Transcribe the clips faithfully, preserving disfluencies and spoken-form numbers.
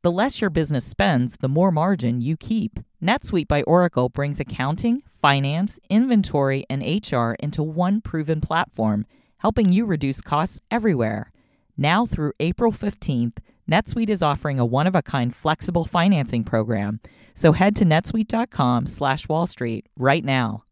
The less your business spends, the more margin you keep. NetSuite by Oracle brings accounting, finance, inventory, and H R into one proven platform, helping you reduce costs everywhere. Now through April fifteenth, NetSuite is offering a one-of-a-kind flexible financing program. So head to netsuite.com slash Wall Street right now.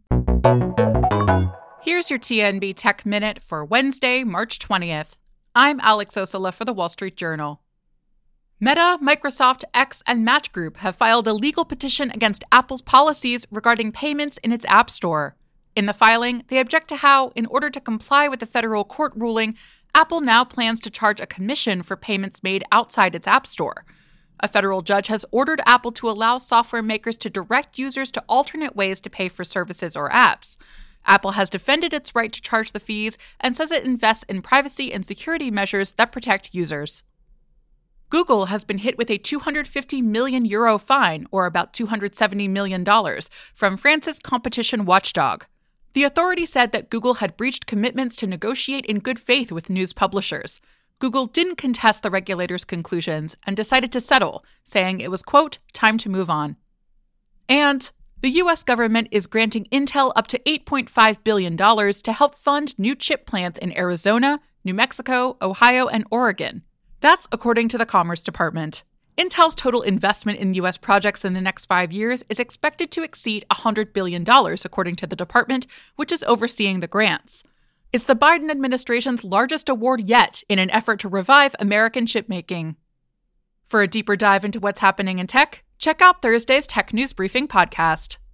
Here's your T N B Tech Minute for Wednesday, March twentieth. I'm Alex Osola for The Wall Street Journal. Meta, Microsoft, X, and Match Group have filed a legal petition against Apple's policies regarding payments in its App Store. In the filing, they object to how, in order to comply with the federal court ruling, Apple now plans to charge a commission for payments made outside its App Store. A federal judge has ordered Apple to allow software makers to direct users to alternate ways to pay for services or apps. Apple has defended its right to charge the fees and says it invests in privacy and security measures that protect users. Google has been hit with a two hundred fifty million euro fine, or about two hundred seventy million dollars, from France's competition watchdog. The authority said that Google had breached commitments to negotiate in good faith with news publishers. Google didn't contest the regulator's conclusions and decided to settle, saying it was, quote, time to move on. And the U S government is granting Intel up to eight point five billion dollars to help fund new chip plants in Arizona, New Mexico, Ohio, and Oregon. That's according to the Commerce Department. Intel's total investment in U S projects in the next five years is expected to exceed one hundred billion dollars, according to the department, which is overseeing the grants. It's the Biden administration's largest award yet in an effort to revive American chipmaking. For a deeper dive into what's happening in tech, check out Thursday's Tech News Briefing podcast.